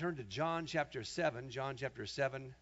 turn to John chapter 7. John chapter 7.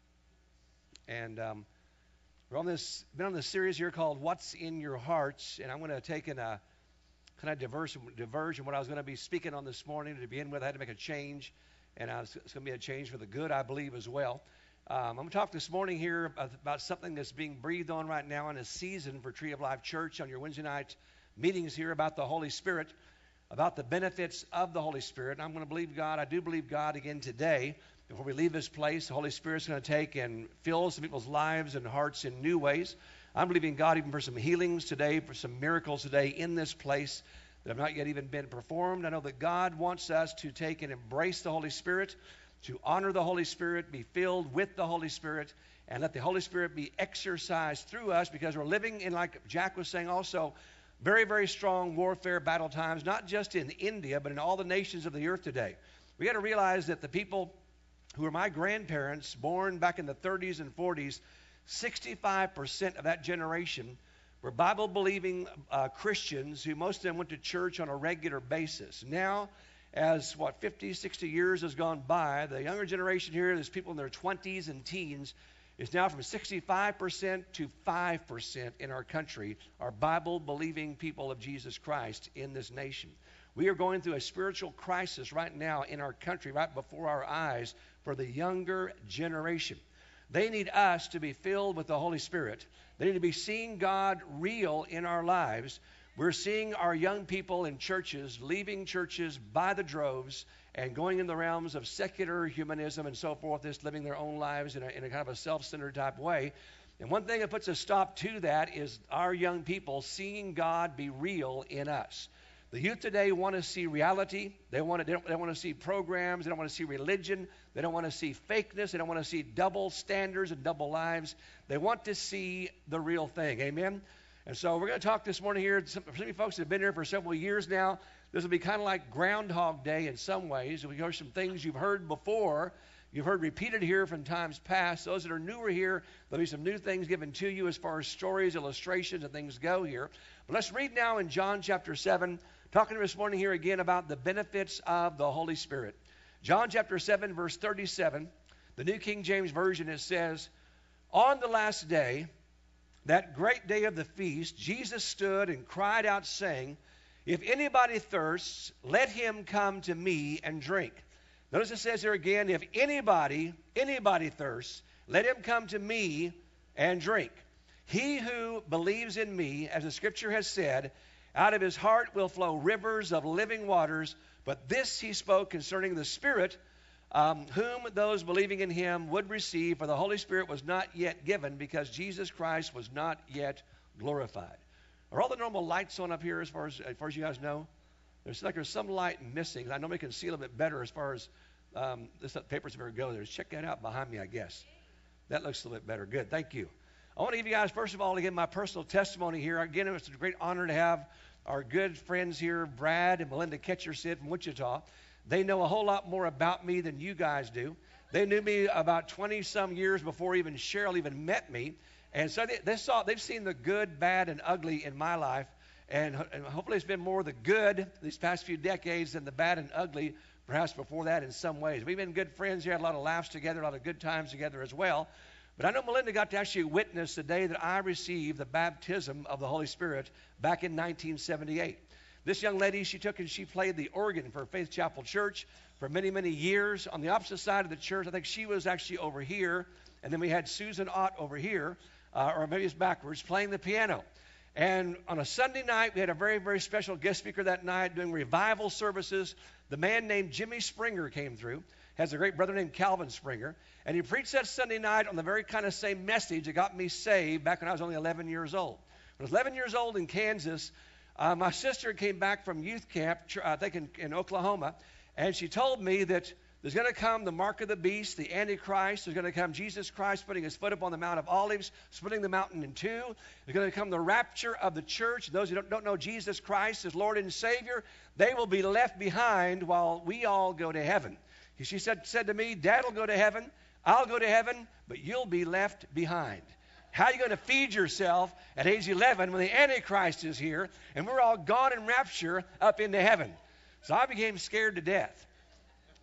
And been on this series here called What's in Your Hearts. And I'm going to take in a kind of diversion what I was going to be speaking on this morning. To begin with, I had to make a change. And it's going to be a change for the good, I believe, as well. I'm going to talk this morning here about something that's being breathed on right now in a season for Tree of Life Church on your Wednesday night meetings here about the Holy Spirit, about the benefits of the Holy Spirit. And I'm going to believe God. I do believe God again today. Before we leave this place, the Holy Spirit's going to take and fill some people's lives and hearts in new ways. I'm believing God even for some healings today, for some miracles today in this place that have not yet even been performed. I know that God wants us to take and embrace the Holy Spirit, to honor the Holy Spirit, be filled with the Holy Spirit, and let the Holy Spirit be exercised through us, because we're living in, like Jack was saying also, very, very strong warfare battle times, not just in India, but in all the nations of the earth today. We got to realize that the people who are my grandparents, born back in the 30s and 40s, 65% of that generation were Bible-believing Christians who most of them went to church on a regular basis. Now, as 50, 60 years has gone by, the younger generation here, there's people in their 20s and teens, is now from 65% to 5% in our country are Bible-believing people of Jesus Christ in this nation. We are going through a spiritual crisis right now in our country, right before our eyes, for the younger generation. They need us to be filled with the Holy Spirit. They need to be seeing God real in our lives. We're seeing our young people in churches, leaving churches by the droves and going in the realms of secular humanism and so forth, just living their own lives in a kind of a self-centered type way. And one thing that puts a stop to that is our young people seeing God be real in us. The youth today want to see reality. They don't want to see programs. They don't want to see religion. They don't want to see fakeness. They don't want to see double standards and double lives. They want to see the real thing. Amen? And so we're going to talk this morning here. Some folks that have been here for several years now. This will be kind of like Groundhog Day in some ways. We hear some things you've heard before. You've heard repeated here from times past. Those that are newer here, there'll be some new things given to you as far as stories, illustrations, and things go here. But let's read now in John chapter 7, talking this morning here again about the benefits of the Holy Spirit. John chapter 7, verse 37, the New King James Version, it says, "On the last day, that great day of the feast, Jesus stood and cried out, saying, 'If anybody thirsts, let him come to me and drink.'" Notice it says here again, if anybody thirsts, let him come to me and drink. He who believes in me, as the scripture has said, out of his heart will flow rivers of living waters. But this he spoke concerning the Spirit, whom those believing in him would receive, for the Holy Spirit was not yet given, because Jesus Christ was not yet glorified. Are all the normal lights on up here as far as you guys know? There's some light missing. I normally can see a little bit better as far as this paper's ever go there. Check that out behind me, I guess. That looks a little bit better. Good, thank you. I want to give you guys, first of all, to give my personal testimony here. Again, it's a great honor to have our good friends here, Brad and Melinda Ketchersid from Wichita. They know a whole lot more about me than you guys do. They knew me about 20-some years before even Cheryl even met me. And so they've seen the good, bad, and ugly in my life. And hopefully it's been more the good these past few decades than the bad and ugly, perhaps before that in some ways. We've been good friends here, had a lot of laughs together, a lot of good times together as well. But I know Melinda got to actually witness the day that I received the baptism of the Holy Spirit back in 1978. This young lady, she played the organ for Faith Chapel Church for many, many years. On the opposite side of the church, I think she was actually over here. And then we had Susan Ott over here, or maybe it's backwards, playing the piano. And on a Sunday night, we had a very, very special guest speaker that night doing revival services. The man named Jimmy Springer came through. Has a great brother named Calvin Springer. And he preached that Sunday night on the very kind of same message that got me saved back when I was only 11 years old. When I was 11 years old in Kansas, my sister came back from youth camp, I think in Oklahoma, and she told me that there's going to come the mark of the beast, the Antichrist. There's going to come Jesus Christ putting his foot up on the Mount of Olives, splitting the mountain in two. There's going to come the rapture of the church. Those who don't know Jesus Christ as Lord and Savior, they will be left behind while we all go to heaven. She said to me, "Dad will go to heaven, I'll go to heaven, but you'll be left behind. How are you going to feed yourself at age 11 when the Antichrist is here and we're all gone in rapture up into heaven?" So I became scared to death.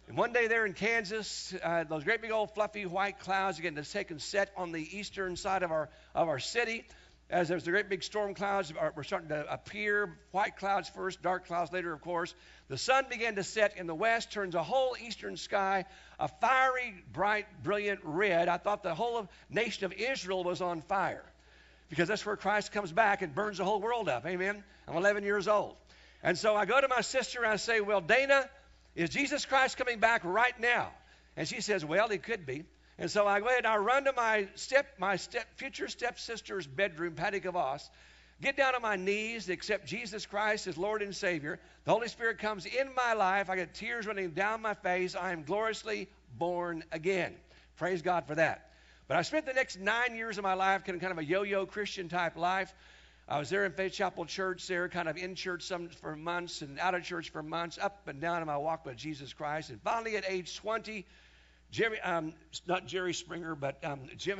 And one day there in Kansas, those great big old fluffy white clouds again to take and set on the eastern side of our city. As there's the great big storm clouds were starting to appear, white clouds first, dark clouds later, of course. The sun began to set in the west, turns the whole eastern sky a fiery, bright, brilliant red. I thought the whole nation of Israel was on fire, because that's where Christ comes back and burns the whole world up. Amen? I'm 11 years old. And so I go to my sister and I say, well, Dana, is Jesus Christ coming back right now? And she says, well, he could be. And so I go ahead and I run to my future stepsister's bedroom, Patty Kavas, get down on my knees, accept Jesus Christ as Lord and Savior. The Holy Spirit comes in my life. I get tears running down my face. I am gloriously born again. Praise God for that. But I spent the next 9 years of my life kind of a yo-yo Christian type life. I was there in Faith Chapel Church there, kind of in church for months and out of church for months, up and down in my walk with Jesus Christ. And finally at age 20, not Jerry Springer, but Jim.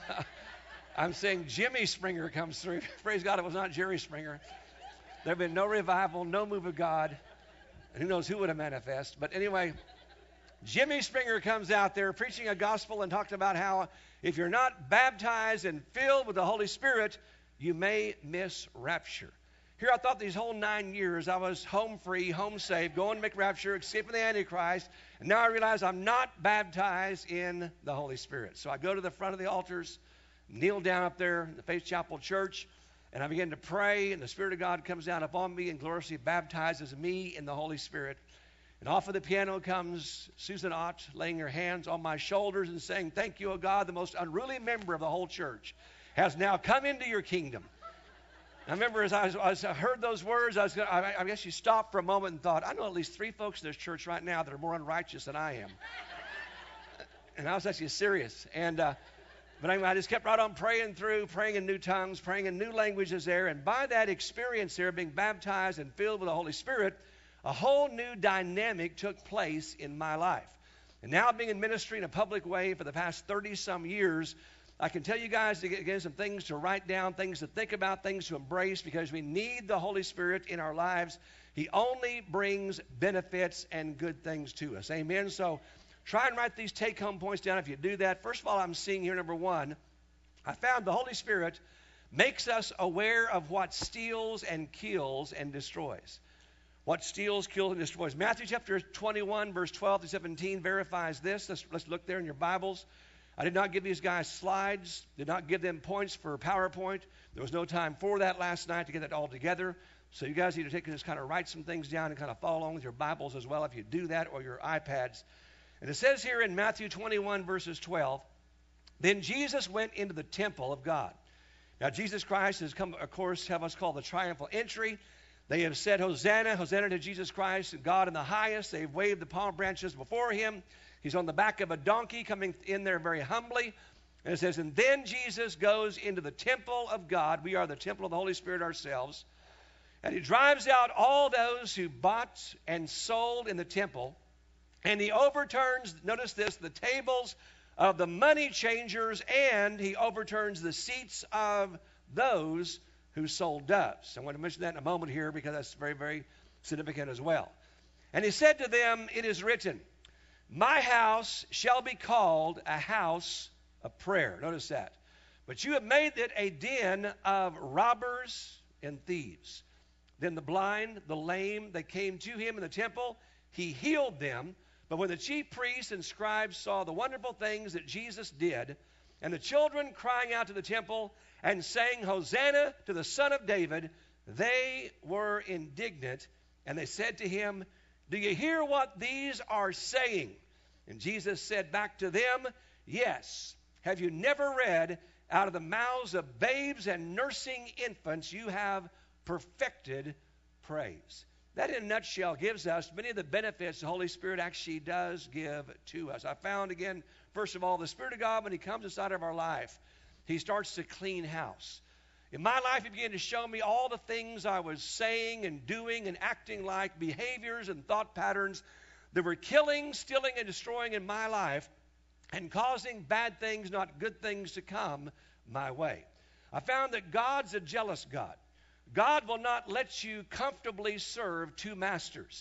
I'm saying Jimmy Springer comes through. Praise God, it was not Jerry Springer. There have been no revival, no move of God. And who knows who would have manifest. But anyway, Jimmy Springer comes out there preaching a gospel and talked about how if you're not baptized and filled with the Holy Spirit, you may miss rapture. Here I thought these whole 9 years I was home free, home safe, going to make rapture, escaping the Antichrist. And now I realize I'm not baptized in the Holy Spirit. So I go to the front of the altars, kneel down up there in the Faith Chapel Church, and I begin to pray, and the Spirit of God comes down upon me and gloriously baptizes me in the Holy Spirit. And off of the piano comes Susan Ott, laying her hands on my shoulders and saying, thank you, O God, the most unruly member of the whole church has now come into your kingdom. I remember as I heard those words, I guess you stopped for a moment and thought, I know at least 3 folks in this church right now that are more unrighteous than I am. And I was actually serious. But anyway, I just kept right on praying in new tongues, praying in new languages there. And by that experience there, being baptized and filled with the Holy Spirit, a whole new dynamic took place in my life. And now being in ministry in a public way for the past 30-some years, I can tell you guys to get some things to write down, things to think about, things to embrace, because we need the Holy Spirit in our lives. He only brings benefits and good things to us. Amen? So try and write these take-home points down if you do that. First of all, I'm seeing here, number 1, I found the Holy Spirit makes us aware of what steals and kills and destroys. What steals, kills, and destroys. Matthew chapter 21, verse 12 to 17 verifies this. Let's look there in your Bibles. I did not give these guys slides, did not give them points for PowerPoint. There was no time for that last night to get that all together. So you guys need to take and just kind of write some things down and kind of follow along with your Bibles as well if you do that, or your iPads. And it says here in Matthew 21, verses 12, then Jesus went into the temple of God. Now Jesus Christ has come, of course, have us call the triumphal entry. They have said, Hosanna, Hosanna to Jesus Christ, and God in the highest. They've waved the palm branches before him. He's on the back of a donkey coming in there very humbly. And it says, and then Jesus goes into the temple of God. We are the temple of the Holy Spirit ourselves. And he drives out all those who bought and sold in the temple. And he overturns, notice this, the tables of the money changers, and he overturns the seats of those who sold doves. I want to mention that in a moment here because that's very, very significant as well. And he said to them, it is written, my house shall be called a house of prayer. Notice that. But you have made it a den of robbers and thieves. Then the blind, the lame, they came to him in the temple. He healed them. But when the chief priests and scribes saw the wonderful things that Jesus did, and the children crying out to the temple and saying, Hosanna to the Son of David, they were indignant. And they said to him, do you hear what these are saying? And Jesus said back to them, yes. Have you never read, out of the mouths of babes and nursing infants you have perfected praise? That in a nutshell gives us many of the benefits the Holy Spirit actually does give to us. I found again, first of all, the Spirit of God, when he comes inside of our life, he starts to clean house. In my life, he began to show me all the things I was saying and doing and acting like, behaviors and thought patterns that were killing, stealing, and destroying in my life and causing bad things, not good things, to come my way. I found that God's a jealous God. God will not let you comfortably serve 2 masters.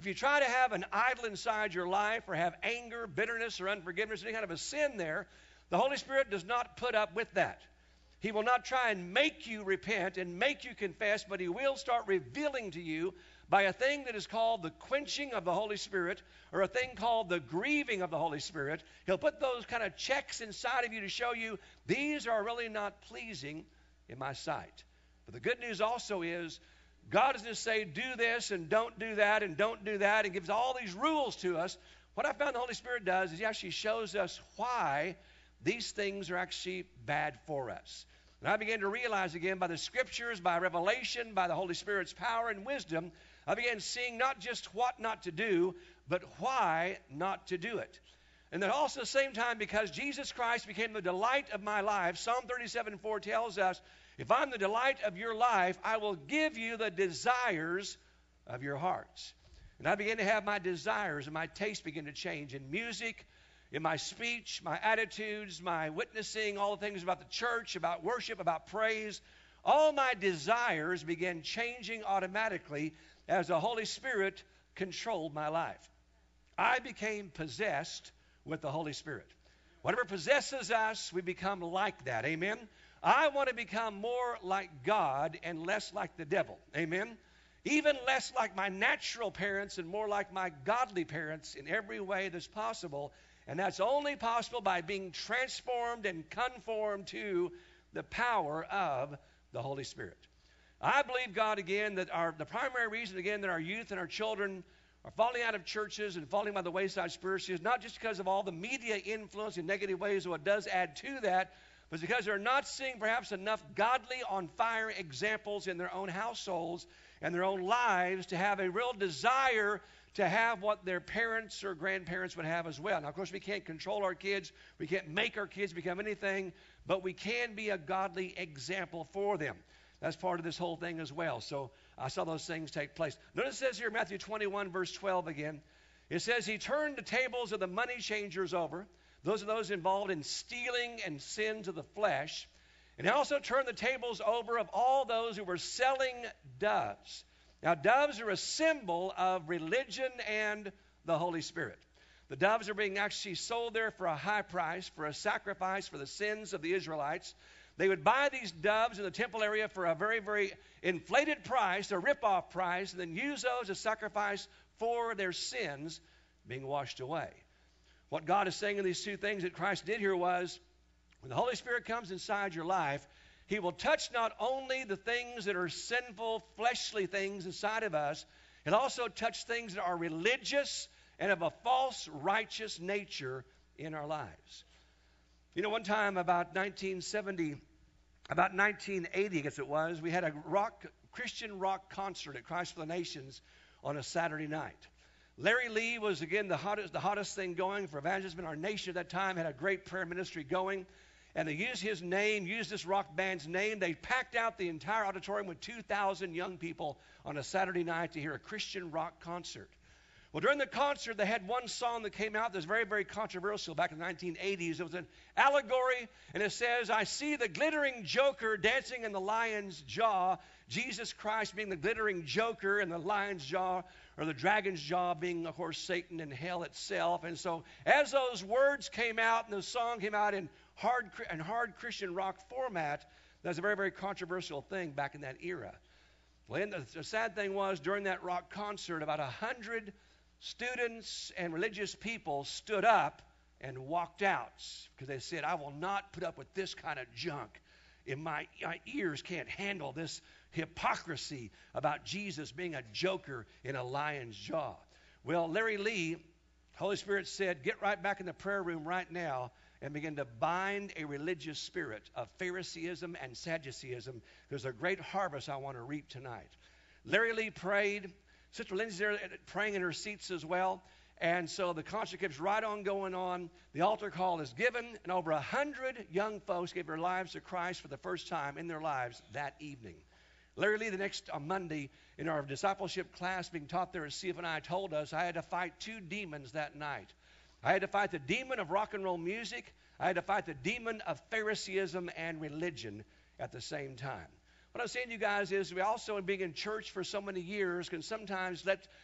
If you try to have an idol inside your life or have anger, bitterness, or unforgiveness, any kind of a sin there, the Holy Spirit does not put up with that. He will not try and make you repent and make you confess, but He will start revealing to you by a thing that is called the quenching of the Holy Spirit, or a thing called the grieving of the Holy Spirit. He'll put those kind of checks inside of you to show you these are really not pleasing in my sight. But the good news also is God doesn't just say do this and don't do that and don't do that and gives all these rules to us. What I found the Holy Spirit does is He actually shows us why these things are actually bad for us. And I began to realize again by the Scriptures, by revelation, by the Holy Spirit's power and wisdom, I began seeing not just what not to do, but why not to do it. And then also at the same time, because Jesus Christ became the delight of my life, Psalm 37:4 tells us, if I'm the delight of your life, I will give you the desires of your hearts. And I began to have my desires and my taste begin to change in music, in my speech, my attitudes, my witnessing, all the things about the church, about worship, about praise. All my desires began changing automatically as the Holy Spirit controlled my life. I became possessed with the Holy Spirit. Whatever possesses us, we become like that. Amen? I want to become more like God and less like the devil. Amen? Even less like my natural parents and more like my godly parents in every way that's possible. And that's only possible by being transformed and conformed to the power of the Holy Spirit. I believe, God, again, that the primary reason, again, that our youth and our children are falling out of churches and falling by the wayside spiritually is not just because of all the media influence in negative ways, though it does add to that, but it's because they're not seeing perhaps enough godly, on-fire examples in their own households and their own lives to have a real desire to have what their parents or grandparents would have as well. Now, of course, we can't control our kids. We can't make our kids become anything, but we can be a godly example for them. That's part of this whole thing as well. So I saw those things take place. Notice it says here, Matthew 21, verse 12 again. It says, He turned the tables of the money changers over. Those are those involved in stealing and sins of the flesh. And He also turned the tables over of all those who were selling doves. Now, doves are a symbol of religion and the Holy Spirit. The doves are being actually sold there for a high price, for a sacrifice for the sins of the Israelites. They would buy these doves in the temple area for a very, very inflated price, a rip-off price, and then use those as sacrifice for their sins being washed away. What God is saying in these two things that Christ did here was, when the Holy Spirit comes inside your life, He will touch not only the things that are sinful, fleshly things inside of us, He'll also touch things that are religious and of a false, righteous nature in our lives. You know, one time about 1980, I guess it was, we had a Christian rock concert at Christ for the Nations on a Saturday night. Larry Lee was, again, the hottest thing going for evangelism in our nation at that time, had a great prayer ministry going. And they used his name, used this rock band's name. They packed out the entire auditorium with 2,000 young people on a Saturday night to hear a Christian rock concert. Well, during the concert, they had one song that came out that was very, very controversial back in the 1980s. It was an allegory, and it says, I see the glittering joker dancing in the lion's jaw, Jesus Christ being the glittering joker, and the lion's jaw, or the dragon's jaw being, of course, Satan and hell itself. And so as those words came out and the song came out in hard Christian rock format, that was a very, very controversial thing back in that era. Well, the sad thing was, during that rock concert, about 100 students and religious people stood up and walked out because they said, I will not put up with this kind of junk. If my ears can't handle this hypocrisy about Jesus being a joker in a lion's jaw. Well, Larry Lee, Holy Spirit said, get right back in the prayer room right now and begin to bind a religious spirit of Phariseeism and Sadduceeism. There's a great harvest I want to reap tonight. Larry Lee prayed. Sister Lindsay's there praying in her seats as well. And so the concert keeps right on going on. The altar call is given, and over 100 young folks gave their lives to Christ for the first time in their lives that evening. Larry Lee, the next Monday, in our discipleship class being taught there at CFNI, told us I had to fight two demons that night. I had to fight the demon of rock and roll music. I had to fight the demon of Phariseeism and religion at the same time. What I'm saying to you guys is we also, in being in church for so many years, can sometimes let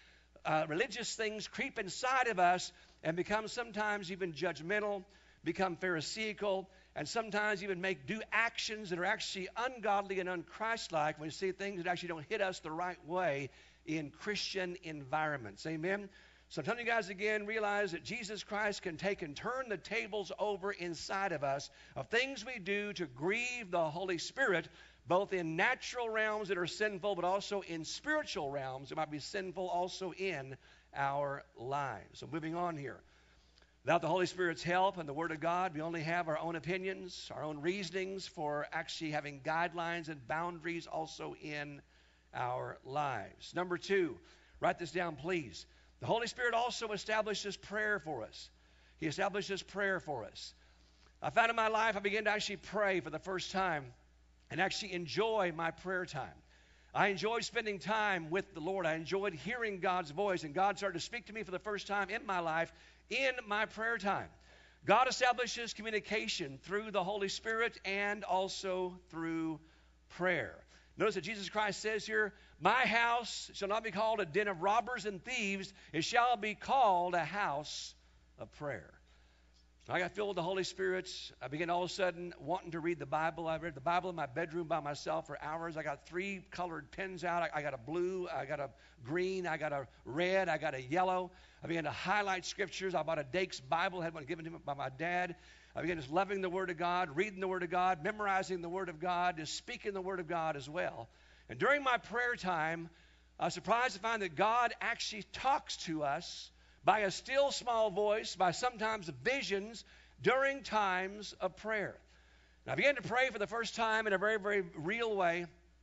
religious things creep inside of us and become sometimes even judgmental, become pharisaical, and sometimes even do actions that are actually ungodly and unchristlike when we see things that actually don't hit us the right way in Christian environments. Amen? So I'm telling you guys again, realize that Jesus Christ can take and turn the tables over inside of us of things we do to grieve the Holy Spirit, both in natural realms that are sinful, but also in spiritual realms that might be sinful also in our lives. So moving on here. Without the Holy Spirit's help and the Word of God, we only have our own opinions, our own reasonings for actually having guidelines and boundaries also in our lives. Number 2, write this down, please. The Holy Spirit also establishes prayer for us. He establishes prayer for us. I found in my life I began to actually pray for the first time and actually enjoy my prayer time. I enjoyed spending time with the Lord. I enjoyed hearing God's voice, and God started to speak to me for the first time in my life in my prayer time. God establishes communication through the Holy Spirit and also through prayer. Notice that Jesus Christ says here, my house shall not be called a den of robbers and thieves. It shall be called a house of prayer. I got filled with the Holy Spirit. I began all of a sudden wanting to read the Bible. I read the Bible in my bedroom by myself for hours. I got 3 colored pens out. I got a blue, I got a green, I got a red, I got a yellow. I began to highlight scriptures. I bought a Dake's Bible, had one given to me by my dad. I began just loving the Word of God, reading the Word of God, memorizing the Word of God, just speaking the Word of God as well. And during my prayer time, I was surprised to find that God actually talks to us by a still small voice, by sometimes visions during times of prayer. And I began to pray for the first time in a very, very real way.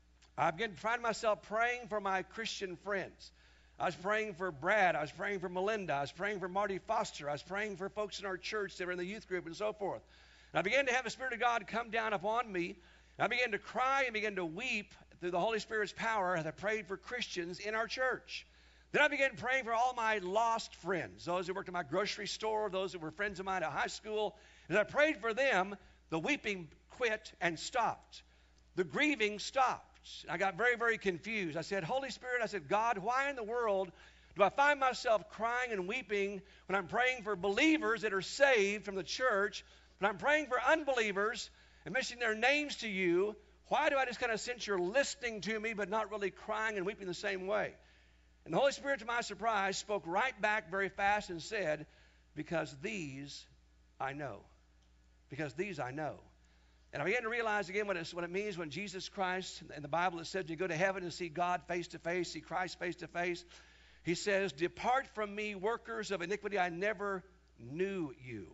I began to find myself praying for my Christian friends. I was praying for Brad. I was praying for Melinda. I was praying for Marty Foster. I was praying for folks in our church that were in the youth group and so forth. And I began to have the Spirit of God come down upon me. I began to cry and began to weep through the Holy Spirit's power as I prayed for Christians in our church. Then I began praying for all my lost friends, those that worked at my grocery store, those that were friends of mine at high school. As I prayed for them, the weeping quit and stopped. The grieving stopped. I got very, very confused. I said, Holy Spirit, I said, God, why in the world do I find myself crying and weeping when I'm praying for believers that are saved from the church, when I'm praying for unbelievers and mentioning their names to you? Why do I just kind of sense you're listening to me but not really crying and weeping the same way? And the Holy Spirit, to my surprise, spoke right back very fast and said, because these I know. Because these I know. And I began to realize again what it means when Jesus Christ, in the Bible it says you go to heaven and see God face to face, see Christ face to face. He says, depart from me, workers of iniquity, I never knew you.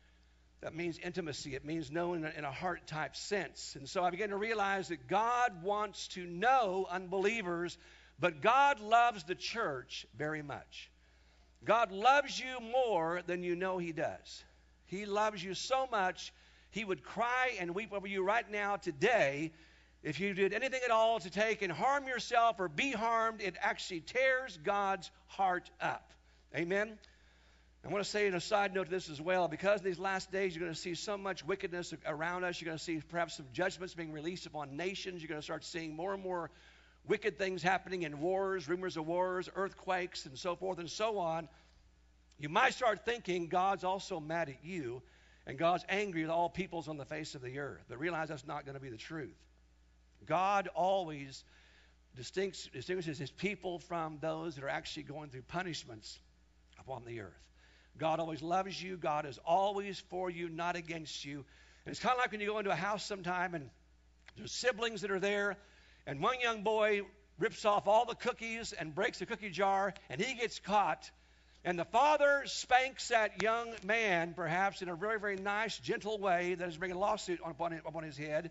That means intimacy. It means knowing in a heart type sense. And so I began to realize that God wants to know unbelievers, but God loves the church very much. God loves you more than you know He does. He loves you so much, He would cry and weep over you right now today. If you did anything at all to take and harm yourself or be harmed, it actually tears God's heart up. Amen? I want to say in a side note to this as well, because in these last days you're going to see so much wickedness around us. You're going to see perhaps some judgments being released upon nations. You're going to start seeing more and more wicked things happening in wars, rumors of wars, earthquakes, and so forth and so on. You might start thinking God's also mad at you and God's angry with all peoples on the face of the earth. But realize that's not going to be the truth. God always distinguishes His people from those that are actually going through punishments upon the earth. God always loves you. God is always for you, not against you. And it's kind of like when you go into a house sometime and there's siblings that are there, and one young boy rips off all the cookies and breaks the cookie jar, and he gets caught. And the father spanks that young man, perhaps in a very, very nice, gentle way that is bringing a lawsuit upon his head.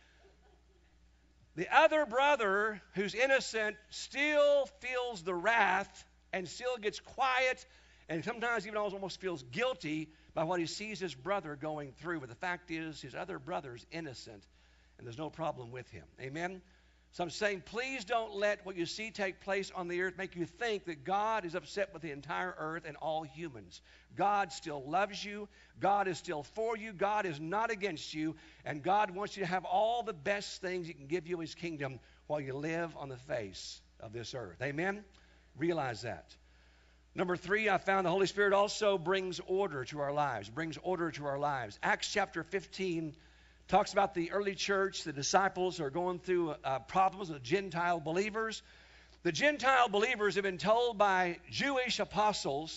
The other brother, who's innocent, still feels the wrath and still gets quiet and sometimes even almost feels guilty by what he sees his brother going through. But the fact is, his other brother's innocent, and there's no problem with him. Amen? So I'm saying, please don't let what you see take place on the earth make you think that God is upset with the entire earth and all humans. God still loves you. God is still for you. God is not against you. And God wants you to have all the best things He can give you, His kingdom, while you live on the face of this earth. Amen? Realize that. Number 3, I found the Holy Spirit also brings order to our lives, Acts chapter 15 talks about the early church. The disciples are going through problems with Gentile believers. The Gentile believers have been told by Jewish apostles,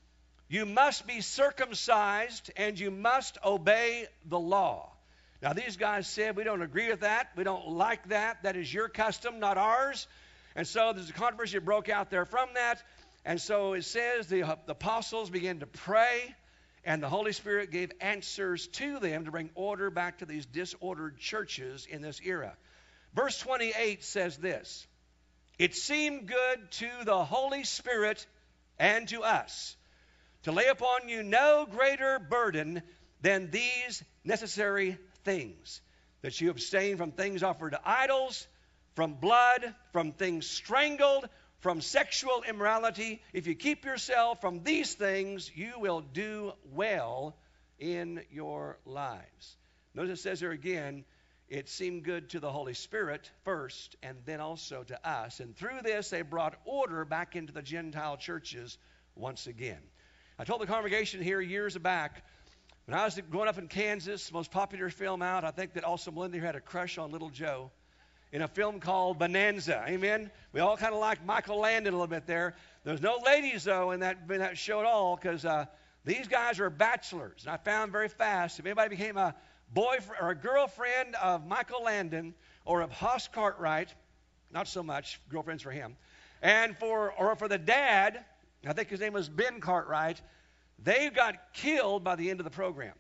you must be circumcised and you must obey the law. Now these guys said, we don't agree with that. We don't like that. That is your custom, not ours. And so there's a controversy that broke out there from that. And so it says the apostles began to pray, and the Holy Spirit gave answers to them to bring order back to these disordered churches in this era. Verse 28 says this, it seemed good to the Holy Spirit and to us to lay upon you no greater burden than these necessary things, that you abstain from things offered to idols, from blood, from things strangled, from sexual immorality. If you keep yourself from these things, you will do well in your lives. Notice it says here again, it seemed good to the Holy Spirit first, and then also to us. And through this, they brought order back into the Gentile churches once again. I told the congregation here years back, when I was growing up in Kansas, most popular film out, I think that also Melinda here had a crush on Little Joe, in a film called Bonanza. Amen? We all kind of like Michael Landon a little bit there. There's no ladies, though, in that show at all, because these guys are bachelors. And I found very fast, if anybody became a boyfriend or a girlfriend of Michael Landon or of Hoss Cartwright, not so much girlfriends for him, and for the dad, I think his name was Ben Cartwright, they got killed by the end of the program.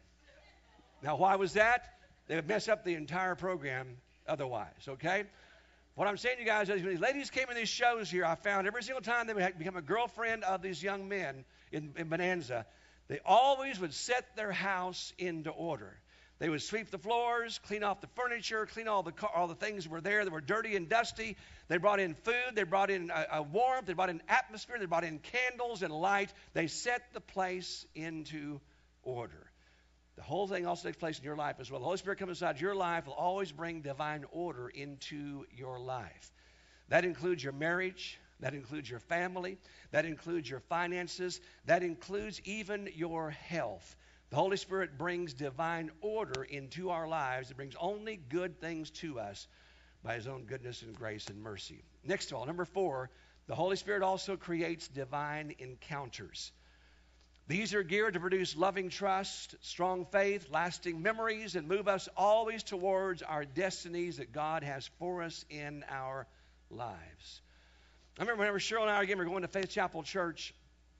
Now, why was that? They would mess up the entire program otherwise, okay? What I'm saying to you guys is when these ladies came in these shows here, I found every single time they would become a girlfriend of these young men in Bonanza, they always would set their house into order. They would sweep the floors, clean off the furniture, clean all the things that were there that were dirty and dusty. They brought in food. They brought in a warmth. They brought in atmosphere. They brought in candles and light. They set the place into order. The whole thing also takes place in your life as well. The Holy Spirit comes inside your life, will always bring divine order into your life. That includes your marriage. That includes your family. That includes your finances. That includes even your health. The Holy Spirit brings divine order into our lives. It brings only good things to us by His own goodness and grace and mercy. Next of all, number 4, the Holy Spirit also creates divine encounters. These are geared to produce loving trust, strong faith, lasting memories, and move us always towards our destinies that God has for us in our lives. I remember whenever Cheryl and I again were going to Faith Chapel Church,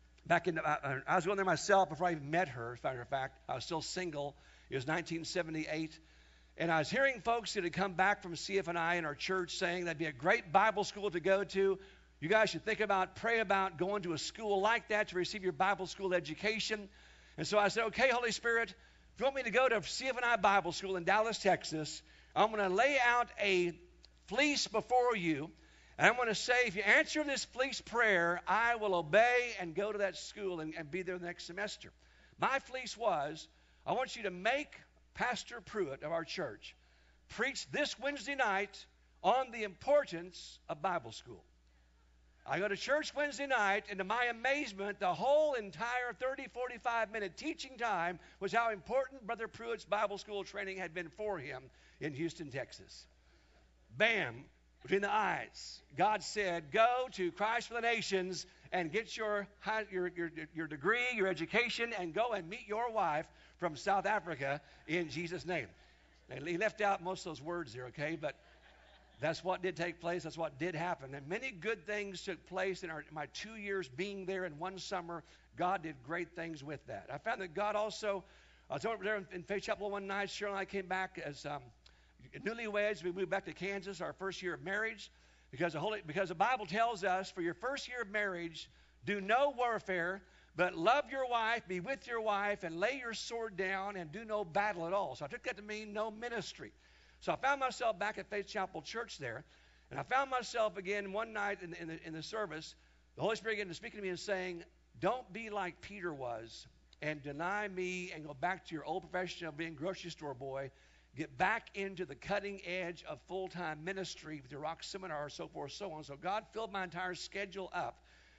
I was going there myself before I even met her, as a matter of fact. I was still single. It was 1978. And I was hearing folks that had come back from CFNI in our church saying that'd be a great Bible school to go to. You guys should pray about going to a school like that to receive your Bible school education. And so I said, okay, Holy Spirit, if you want me to go to CFNI Bible School in Dallas, Texas, I'm going to lay out a fleece before you. And I'm going to say, if you answer this fleece prayer, I will obey and go to that school and be there the next semester. My fleece was, I want you to make Pastor Pruitt of our church preach this Wednesday night on the importance of Bible school. I go to church Wednesday night, and to my amazement, the whole entire 30, 45-minute teaching time was how important Brother Pruitt's Bible school training had been for him in Houston, Texas. Bam, between the eyes. God said, go to Christ for the Nations and get your degree, your education, and go and meet your wife from South Africa in Jesus' name. And he left out most of those words there, okay? But that's what did take place. That's what did happen. And many good things took place in my 2 years being there in one summer. God did great things with that. I found that God also, I was over there in Faith Chapel one night. Cheryl and I came back as newlyweds. We moved back to Kansas, our first year of marriage, because the Bible tells us for your first year of marriage, do no warfare, but love your wife, be with your wife, and lay your sword down and do no battle at all. So I took that to mean no ministry. So I found myself back at Faith Chapel Church there, and I found myself again one night in the service, the Holy Spirit began to speak to me and saying, don't be like Peter was and deny me and go back to your old profession of being a grocery store boy. Get back into the cutting edge of full-time ministry with your Rock Seminar, so forth, so on. So God filled my entire schedule up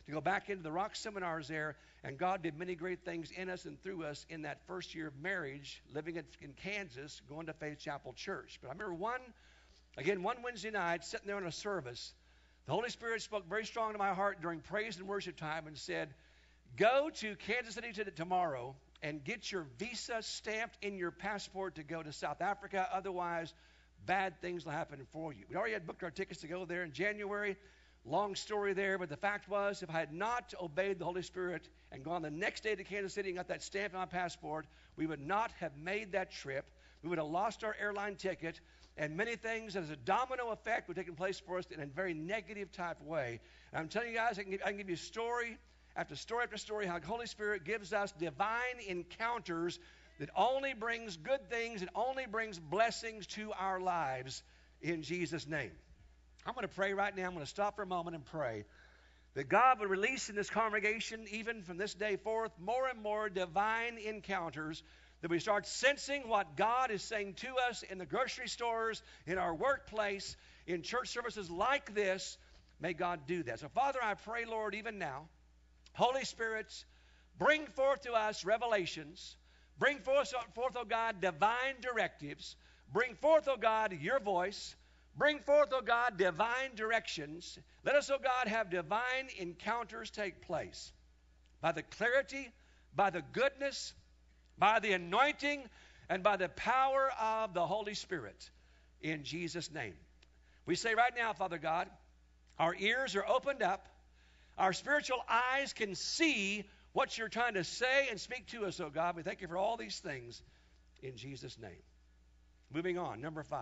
to go back into the rock seminars there, and God did many great things in us and through us in that first year of marriage, living in Kansas, going to Faith Chapel Church. But I remember one Wednesday night, sitting there in a service, the Holy Spirit spoke very strong to my heart during praise and worship time and said, go to Kansas City tomorrow and get your visa stamped in your passport to go to South Africa. Otherwise, bad things will happen for you. We already had booked our tickets to go there in January. Long story there, but the fact was, if I had not obeyed the Holy Spirit and gone the next day to Kansas City and got that stamp on my passport, we would not have made that trip. We would have lost our airline ticket, and many things as a domino effect would have taken place for us in a very negative type way. And I'm telling you guys, I can give you story after story after story how the Holy Spirit gives us divine encounters that only brings good things and only brings blessings to our lives in Jesus' name. I'm going to pray right now. I'm going to stop for a moment and pray that God would release in this congregation, even from this day forth, more and more divine encounters, that we start sensing what God is saying to us in the grocery stores, in our workplace, in church services like this. May God do that. So, Father, I pray, Lord, even now, Holy Spirit, bring forth to us revelations. Bring forth, oh God, divine directives. Bring forth, oh God, your voice. Bring forth, oh God, divine directions. Let us, oh God, have divine encounters take place by the clarity, by the goodness, by the anointing, and by the power of the Holy Spirit in Jesus' name. We say right now, Father God, our ears are opened up. Our spiritual eyes can see what you're trying to say and speak to us, oh God. We thank you for all these things in Jesus' name. Moving on, number 5.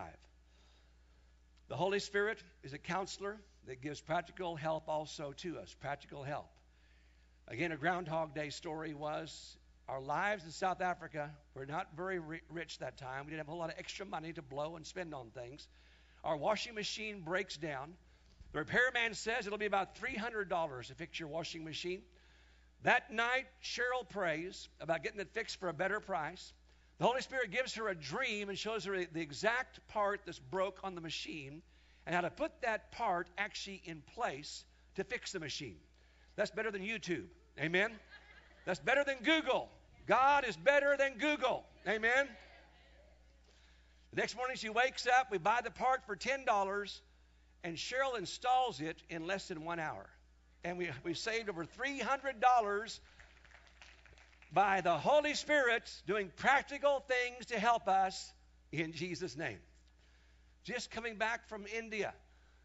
The Holy Spirit is a counselor that gives practical help also to us, practical help. Again, a Groundhog Day story was our lives in South Africa were not very rich that time. We didn't have a whole lot of extra money to blow and spend on things. Our washing machine breaks down. The repairman says it'll be about $300 to fix your washing machine. That night, Cheryl prays about getting it fixed for a better price. The Holy Spirit gives her a dream and shows her the exact part that's broke on the machine and how to put that part actually in place to fix the machine. That's better than YouTube. Amen? That's better than Google. God is better than Google. Amen? The next morning she wakes up, we buy the part for $10, and Cheryl installs it in less than 1 hour. And we saved over $300 by the Holy Spirit doing practical things to help us in Jesus' name. Just coming back from India,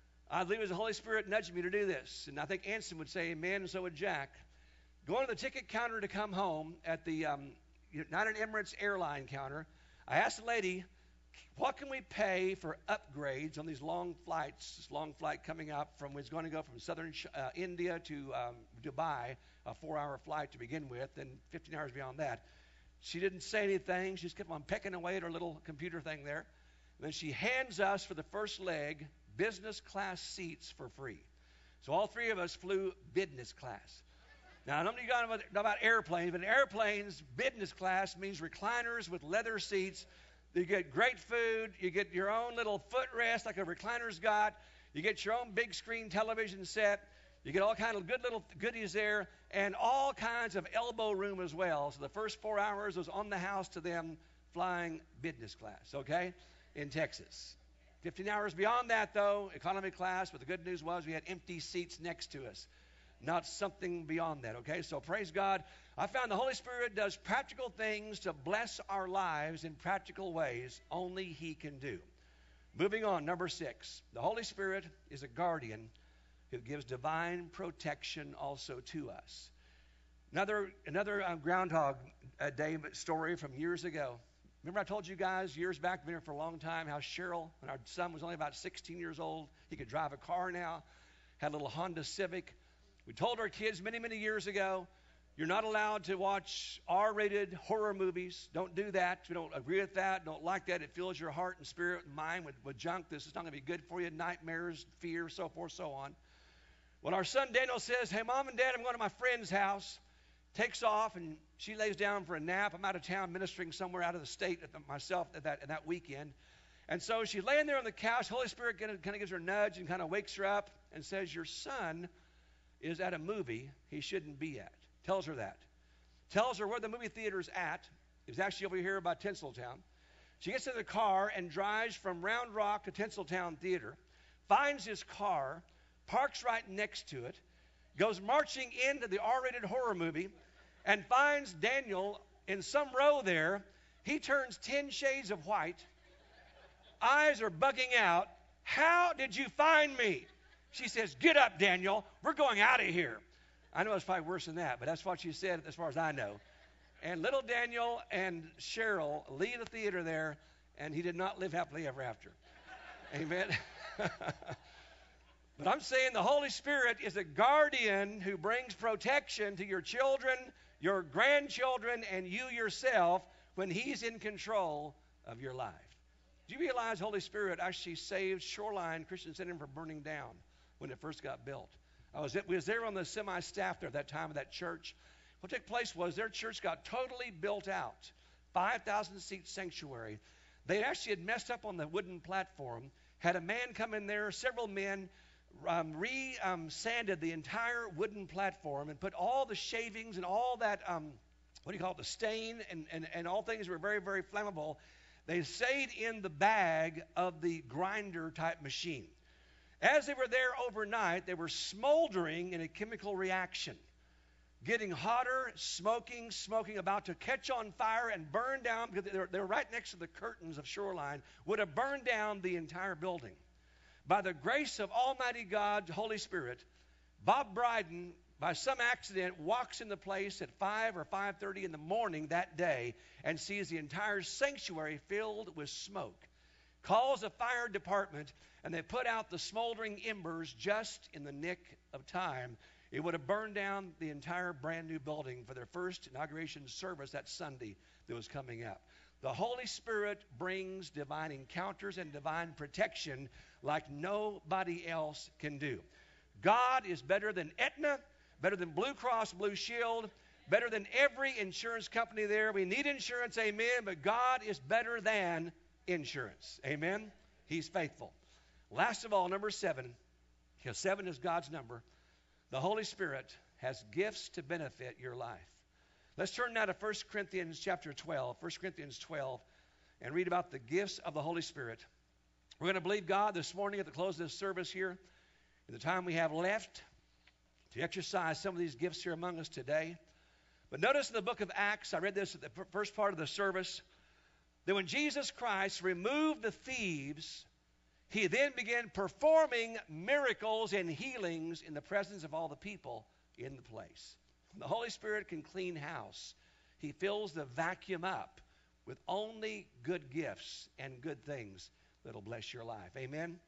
I believe it was the Holy Spirit nudged me to do this. And I think Anson would say amen, and so would Jack. Going to the ticket counter to come home at the United Emirates airline counter, I asked the lady, what can we pay for upgrades on these long flights? This long flight coming up was going to go from southern India to Dubai, a 4-hour flight to begin with, and 15 hours beyond that. She didn't say anything. She just kept on pecking away at her little computer thing there. And then she hands us, for the first leg, business class seats for free. So all 3 of us flew business class. Now, I don't know about airplanes, but in airplanes, business class means recliners with leather seats. You get great food. You get your own little footrest like a recliner's got. You get your own big screen television set. You get all kinds of good little goodies there and all kinds of elbow room as well. So the first 4 hours was on the house to them flying business class, okay, in Texas. 15 hours beyond that, though, economy class, but the good news was we had empty seats next to us. Not something beyond that, okay? So praise God. I found the Holy Spirit does practical things to bless our lives in practical ways only He can do. Moving on, number 6. The Holy Spirit is a guardian who gives divine protection also to us. Another Groundhog Day story from years ago. Remember I told you guys years back, been here for a long time, how Cheryl, when our son was only about 16 years old, he could drive a car now, had a little Honda Civic. We told our kids many, many years ago, you're not allowed to watch R-rated horror movies. Don't do that. We don't agree with that. Don't like that. It fills your heart and spirit and mind with junk. This is not going to be good for you. Nightmares, fear, so forth, so on. When our son Daniel says, hey, Mom and Dad, I'm going to my friend's house, takes off, and she lays down for a nap. I'm out of town ministering somewhere out of the state myself at that weekend. And so she's laying there on the couch. Holy Spirit kind of gives her a nudge and kind of wakes her up and says, your son is at a movie he shouldn't be at. Tells her that. Tells her where the movie theater's at. It was actually over here by Tinseltown. She gets in the car and drives from Round Rock to Tinseltown Theater, finds his car, parks right next to it, goes marching into the R-rated horror movie, and finds Daniel in some row there. He turns 10 shades of white. Eyes are bugging out. How did you find me? She says, get up, Daniel. We're going out of here. I know it's probably worse than that, but that's what she said as far as I know. And little Daniel and Cheryl leave the theater there, and he did not live happily ever after. Amen. But I'm saying the Holy Spirit is a guardian who brings protection to your children, your grandchildren, and you yourself when he's in control of your life. Do you realize Holy Spirit actually saved Shoreline Christian Center from burning down when it first got built? We was there on the semi-staff there at that time of that church. What took place was their church got totally built out, 5,000-seat sanctuary. They actually had messed up on the wooden platform, had a man come in there, several men, sanded the entire wooden platform and put all the shavings and all that, the stain and all things were very, very flammable. They stayed in the bag of the grinder type machine. As they were there overnight, they were smoldering in a chemical reaction, getting hotter, smoking, about to catch on fire and burn down, because they were right next to the curtains of Shoreline, would have burned down the entire building. By the grace of Almighty God, Holy Spirit, Bob Bryden, by some accident, walks in the place at 5 or 5:30 in the morning that day and sees the entire sanctuary filled with smoke. Calls the fire department, and they put out the smoldering embers just in the nick of time. It would have burned down the entire brand new building for their first inauguration service that Sunday that was coming up. The Holy Spirit brings divine encounters and divine protection like nobody else can do. God is better than Aetna, better than Blue Cross Blue Shield, better than every insurance company there. We need insurance, amen, but God is better than insurance, amen. He's faithful. Last of all, number 7, because 7 is God's number. The Holy Spirit has gifts to benefit your life. Let's turn now to 1 Corinthians chapter 12, 1 Corinthians 12, and read about the gifts of the Holy Spirit. We're going to believe God this morning at the close of this service here, in the time we have left, to exercise some of these gifts here among us today. But notice in the book of Acts, I read this at the first part of the service, that when Jesus Christ removed the thieves, he then began performing miracles and healings in the presence of all the people in the place. The Holy Spirit can clean house. He fills the vacuum up with only good gifts and good things that'll bless your life. Amen?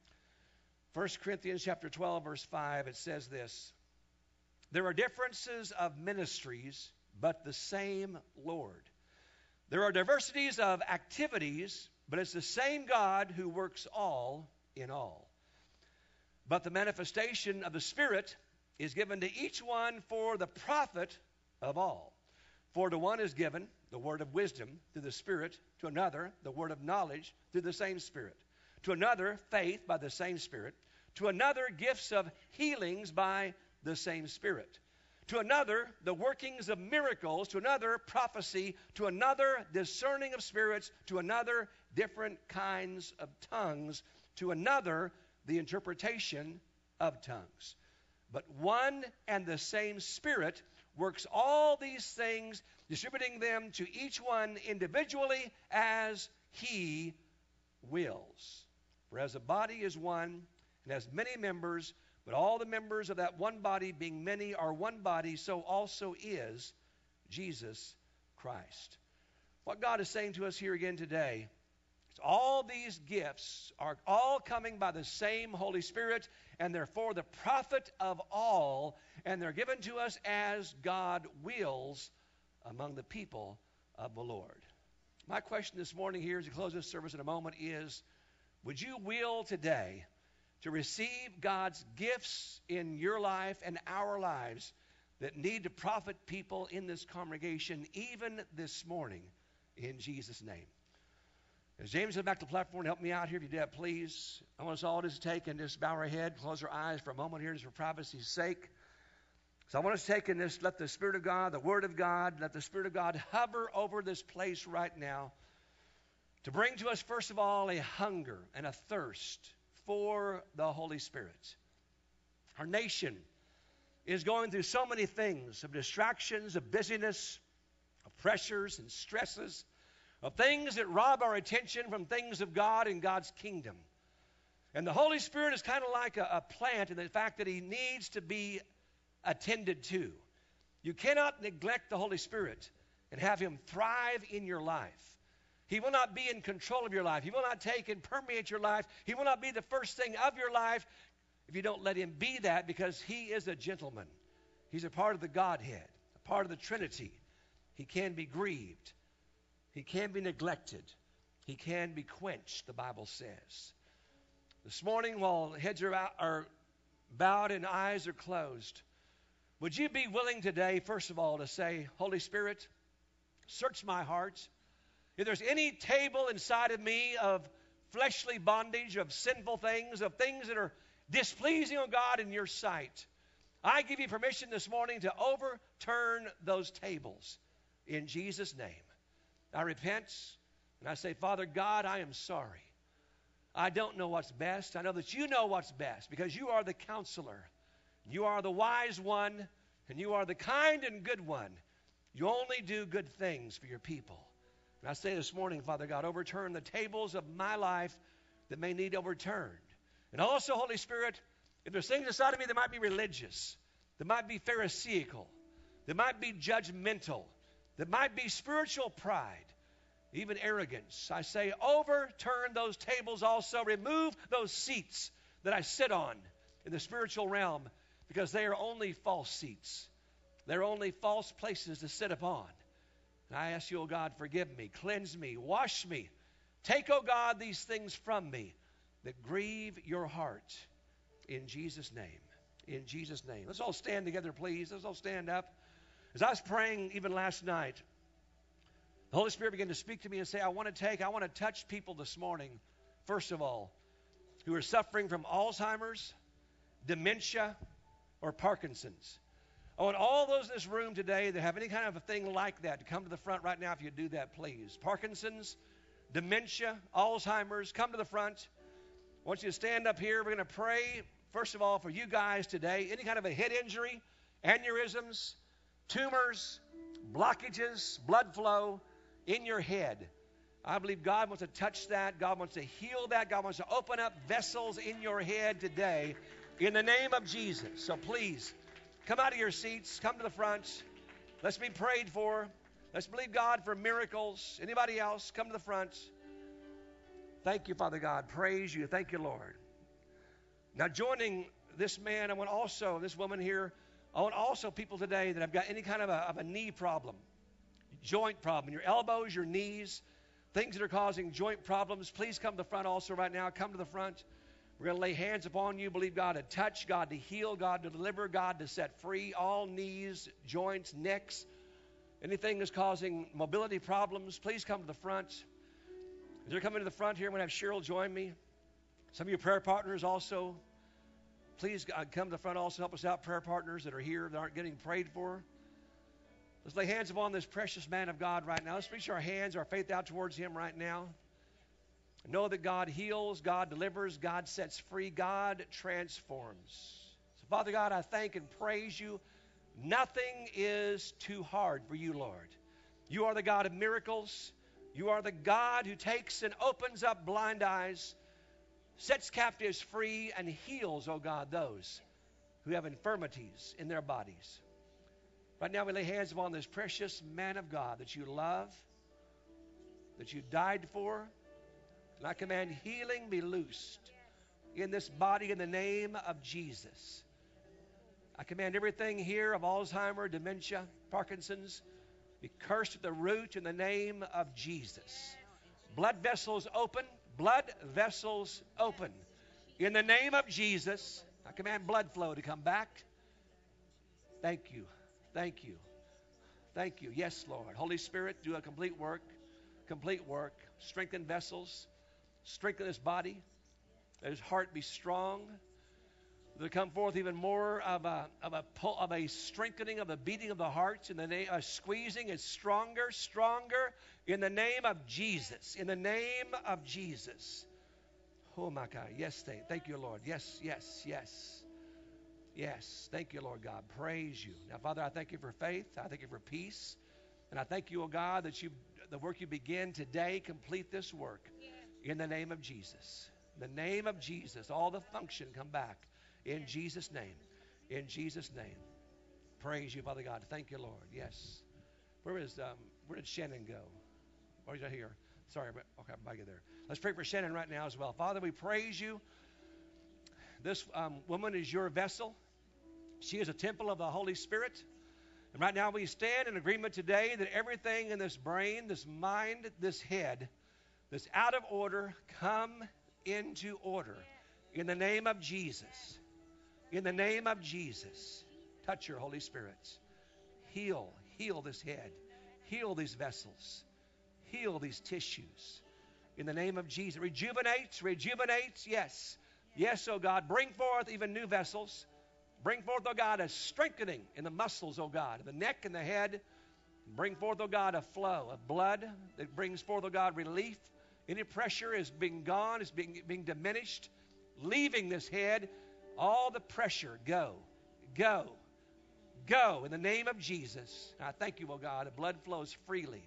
1 Corinthians chapter 12, verse 5, it says this: there are differences of ministries, but the same Lord. There are diversities of activities, but it's the same God who works all in all. But the manifestation of the Spirit is given to each one for the profit of all. For to one is given the word of wisdom through the Spirit, to another the word of knowledge through the same Spirit, to another faith by the same Spirit, to another gifts of healings by the same Spirit, to another the workings of miracles, to another prophecy, to another discerning of spirits, to another different kinds of tongues, to another the interpretation of tongues. But one and the same Spirit works all these things, distributing them to each one individually as he wills. For as a body is one and has many members, but all the members of that one body, being many, are one body, so also is Jesus Christ. What God is saying to us here again today is all these gifts are all coming by the same Holy Spirit, and they're for the profit of all, and they're given to us as God wills among the people of the Lord. My question this morning here as we close this service in a moment is, would you will today to receive God's gifts in your life and our lives that need to profit people in this congregation even this morning, in Jesus' name? As James is back to the platform, help me out here if you did, please. I want us all just to take and just bow our head, close our eyes for a moment here just for privacy's sake. So I want us to take in this, let the Spirit of God, the Word of God, let the Spirit of God hover over this place right now to bring to us, first of all, a hunger and a thirst for the Holy Spirit. Our nation is going through so many things, of distractions, of busyness, of pressures and stresses, of things that rob our attention from things of God and God's kingdom. And the Holy Spirit is kind of like a plant in the fact that he needs to be attended to. You cannot neglect the Holy Spirit and have him thrive in your life. He will not be in control of your life. He will not take and permeate your life. He will not be the first thing of your life if you don't let him be that, because he is a gentleman. He's a part of the Godhead, a part of the Trinity. He can be grieved. He can be neglected. He can be quenched, the Bible says. This morning, while heads are bowed and eyes are closed, would you be willing today, first of all, to say, Holy Spirit, search my heart. If there's any table inside of me of fleshly bondage, of sinful things, of things that are displeasing, oh God, in your sight, I give you permission this morning to overturn those tables in Jesus' name. I repent and I say, Father God, I am sorry. I don't know what's best. I know that you know what's best, because you are the counselor. You are the wise one, and you are the kind and good one. You only do good things for your people. And I say this morning, Father God, overturn the tables of my life that may need overturned. And also, Holy Spirit, if there's things inside of me that might be religious, that might be pharisaical, that might be judgmental, that might be spiritual pride, even arrogance, I say overturn those tables also. Remove those seats that I sit on in the spiritual realm, because they are only false seats. They're only false places to sit upon. And I ask you, oh God, forgive me, cleanse me, wash me. Take, oh God, these things from me that grieve your heart. In Jesus' name. In Jesus' name. Let's all stand together, please. Let's all stand up. As I was praying even last night, the Holy Spirit began to speak to me and say, I want to touch people this morning, first of all, who are suffering from Alzheimer's, dementia, or Parkinson's. I want all those in this room today that have any kind of a thing like that to come to the front right now if you do that, please. Parkinson's, dementia, Alzheimer's, come to the front. I want you to stand up here. We're going to pray, first of all, for you guys today. Any kind of a head injury, aneurysms, tumors, blockages, blood flow in your head. I believe God wants to touch that. God wants to heal that. God wants to open up vessels in your head today in the name of Jesus. So please, come out of your seats. Come to the front. Let's be prayed for. Let's believe God for miracles. Anybody else? Come to the front. Thank you, Father God. Praise you. Thank you, Lord. Now, joining this man, I want also, this woman here, I want also people today that have got any kind of a knee problem, joint problem, your elbows, your knees, things that are causing joint problems. Please come to the front also right now. Come to the front. We're going to lay hands upon you, believe God to touch, God to heal, God to deliver, God to set free all knees, joints, necks, anything that's causing mobility problems. Please come to the front. As they're coming to the front here, I'm going to have Cheryl join me. Some of your prayer partners also. Please come to the front also. Help us out, prayer partners that are here that aren't getting prayed for. Let's lay hands upon this precious man of God right now. Let's reach our hands, our faith out towards him right now. Know that God heals, God delivers, God sets free, God transforms. So, Father God, I thank and praise you. Nothing is too hard for you, Lord. You are the God of miracles. You are the God who takes and opens up blind eyes, sets captives free, and heals, oh God, those who have infirmities in their bodies. Right now we lay hands upon this precious man of God that you love, that you died for. And I command healing be loosed in this body in the name of Jesus. I command everything here of Alzheimer's, dementia, Parkinson's, be cursed at the root in the name of Jesus. Blood vessels open. Blood vessels open. In the name of Jesus, I command blood flow to come back. Thank you. Thank you. Thank you. Yes, Lord. Holy Spirit, do a complete work. Complete work. Strengthen vessels. Strengthen his body. Let his heart be strong. There come forth even more of a strengthening of the beating of the hearts in the name, a squeezing. It's stronger, stronger in the name of Jesus. In the name of Jesus. Oh my God. Yes, thank you, Lord. Yes, yes, yes. Yes. Thank you, Lord God. Praise you. Now, Father, I thank you for faith. I thank you for peace. And I thank you, oh God, that the work you begin today, complete this work in the name of Jesus. In the name of Jesus, all the function come back. In Jesus' name. In Jesus' name. Praise you, Father God. Thank you, Lord. Yes. Where did Shannon go? Oh, he's right here. Sorry. Okay, I'll get there. Let's pray for Shannon right now as well. Father, we praise you. This woman is your vessel. She is a temple of the Holy Spirit. And right now we stand in agreement today that everything in this brain, this mind, this head, that's out of order, come into order. In the name of Jesus. In the name of Jesus. Touch your Holy Spirit. Heal this head. Heal these vessels. Heal these tissues. In the name of Jesus. Rejuvenate. Yes. Yes, oh God. Bring forth even new vessels. Bring forth, oh God, a strengthening in the muscles, oh God, in the neck and the head. Bring forth, oh God, a flow of blood that brings forth, oh God, relief. Any pressure is being gone, is being diminished, leaving this head. All the pressure, go in the name of Jesus. And I thank you, oh God, the blood flows freely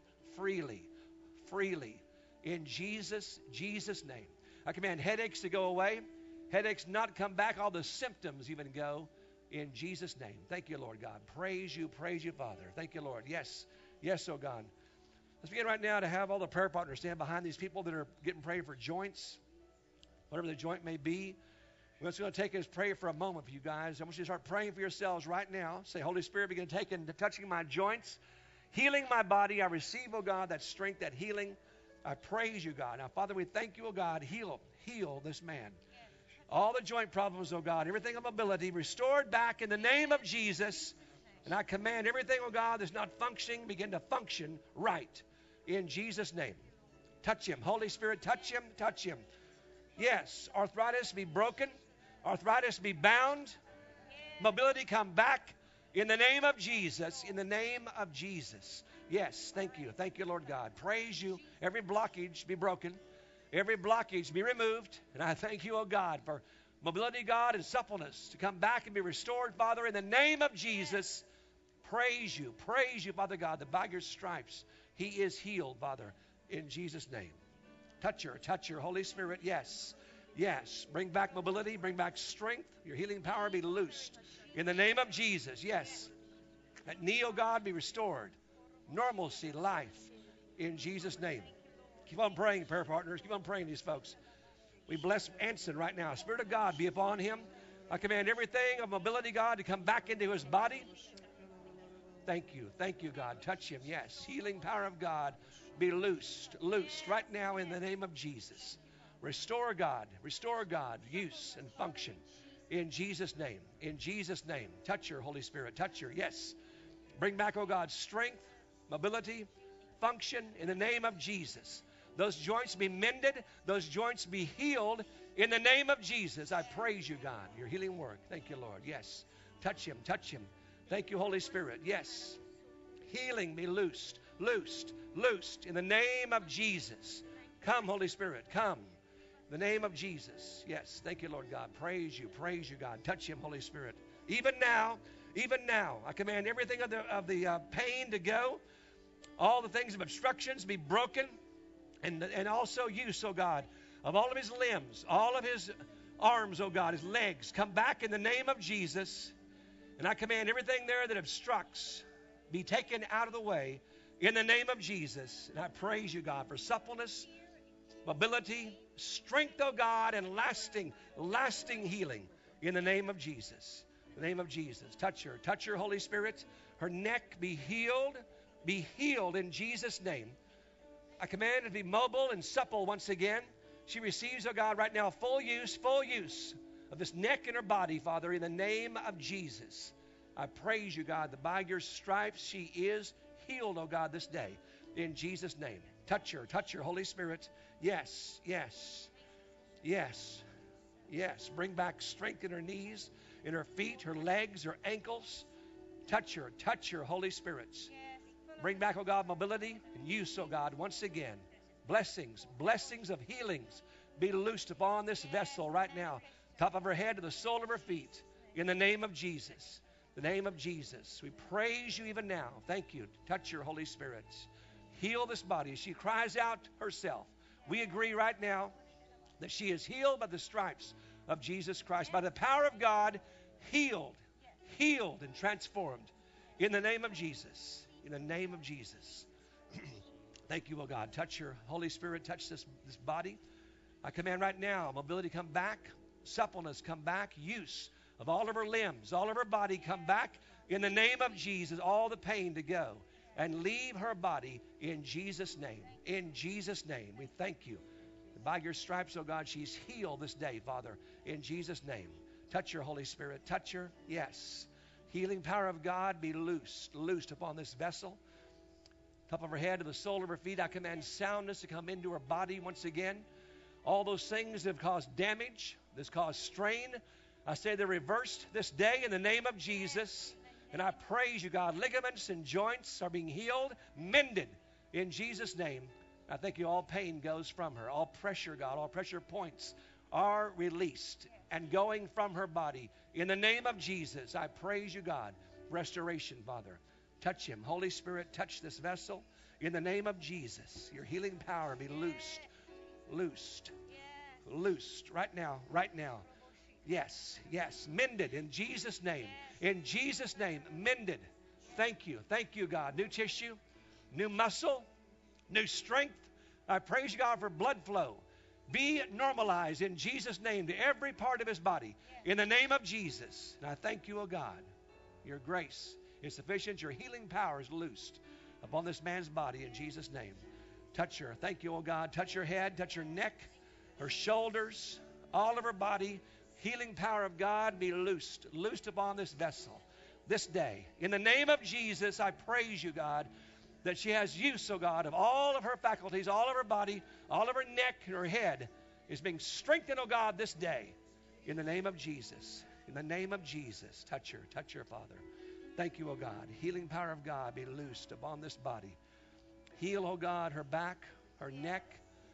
in Jesus' name. I command headaches to go away, headaches not come back, all the symptoms even go in Jesus' name. Thank you, Lord God. Praise you, Father. Thank you, Lord. Yes, oh God. Let's begin right now to have all the prayer partners stand behind these people that are getting prayed for joints, whatever the joint may be. We're just going to take this prayer for a moment for you guys. I want you to start praying for yourselves right now. Say, Holy Spirit, begin touching my joints, healing my body. I receive, oh God, that strength, that healing. I praise you, God. Now, Father, we thank you, oh God. Heal this man. All the joint problems, oh God, everything of mobility restored back in the name of Jesus. And I command everything, oh God, that's not functioning, begin to function right in Jesus' name. Touch him. Holy Spirit, touch him. Yes, arthritis be broken. Arthritis be bound. Mobility come back in the name of Jesus. In the name of Jesus. Yes, thank you. Thank you, Lord God. Praise you. Every blockage be broken. Every blockage be removed. And I thank you, oh God, for mobility, God, and suppleness to come back and be restored, Father, in the name of Jesus. Praise you, Father God, that by your stripes he is healed, Father, in Jesus' name. Touch her, Holy Spirit. Yes. Bring back mobility, bring back strength. Your healing power be loosed. In the name of Jesus, yes. That knee, oh God, be restored. Normalcy, life, in Jesus' name. Keep on praying, prayer partners. Keep on praying these folks. We bless Anson right now. Spirit of God be upon him. I command everything of mobility, God, to come back into his body. Thank you, God. Touch him, yes. Healing power of God be loosed right now in the name of Jesus. Restore God, use and function in Jesus' name. In Jesus' name. Touch her, Holy Spirit. Touch her, yes. Bring back, oh God, strength, mobility, function in the name of Jesus. Those joints be mended. Those joints be healed in the name of Jesus. I praise you, God, your healing work. Thank you, Lord. Yes. Touch him. Thank you, Holy Spirit. Yes. Healing be loosed in the name of Jesus. Come, Holy Spirit, come. In the name of Jesus. Yes. Thank you, Lord God. Praise you, God. Touch him, Holy Spirit. Even now, I command everything of the pain to go. All the things of obstructions be broken. And also use, oh God, of all of his limbs, all of his arms, oh God, his legs, come back in the name of Jesus. And I command everything there that obstructs be taken out of the way in the name of Jesus. And I praise you, God, for suppleness, mobility, strength, oh God, and lasting healing in the name of Jesus. In the name of Jesus. Touch her, Holy Spirit. Her neck be healed in Jesus' name. I command her to be mobile and supple once again. She receives, oh God, right now full use of this neck in her body, Father, in the name of Jesus. I praise you, God, that by your stripes she is healed, oh God, this day. In Jesus' name. Touch her, Holy Spirit. Yes. Bring back strength in her knees. in her feet, her legs, her ankles. Touch her, Holy Spirits. Bring back, oh God, mobility and use, oh God, once again. Blessings of healings be loosed upon this vessel right now. Top of her head to the sole of her feet. In the name of Jesus. The name of Jesus. We praise you even now. Thank you. Touch your Holy Spirits. Heal this body as she cries out herself. We agree right now that she is healed by the stripes of Jesus Christ. By the power of God, healed and transformed. In the name of Jesus. In the name of Jesus. Thank you, oh God. Touch your Holy Spirit. Touch this body. I command right now, mobility come back. Suppleness come back. Use of all of her limbs, all of her body come back. In the name of Jesus, all the pain to go. And leave her body in Jesus' name. In Jesus' name, we thank you. And by your stripes, oh God, she's healed this day, Father. In Jesus' name. Touch your Holy Spirit. Touch her. Yes. Healing power of God be loosed upon this vessel. Top of her head to the sole of her feet, I command soundness to come into her body once again. All those things that have caused damage, that's caused strain, I say they're reversed this day in the name of Jesus. And I praise you, God. Ligaments and joints are being healed, mended in Jesus' name. I thank you, all pain goes from her. All pressure, God, all pressure points are released and going from her body. In the name of Jesus, I praise you, God. Restoration, Father. Touch him. Holy Spirit, touch this vessel. In the name of Jesus, your healing power be loosed right now. Yes. Mended in Jesus' name. In Jesus' name, mended. Thank you, God. New tissue, new muscle, new strength. I praise you, God, for blood flow. Be normalized in Jesus' name to every part of his body. In the name of Jesus. And I thank you, oh God. Your grace is sufficient. Your healing power is loosed upon this man's body in Jesus' name. Touch her. Thank you, oh God. Touch her head, touch her neck, her shoulders, all of her body. Healing power of God be loosed upon this vessel this day. In the name of Jesus, I praise you, God, that she has use, oh God, of all of her faculties, all of her body, all of her neck and her head is being strengthened, oh God, this day. In the name of Jesus. In the name of Jesus. Touch her, Father. Thank you, oh God. Healing power of God be loosed upon this body. Heal, oh God, her back, her neck.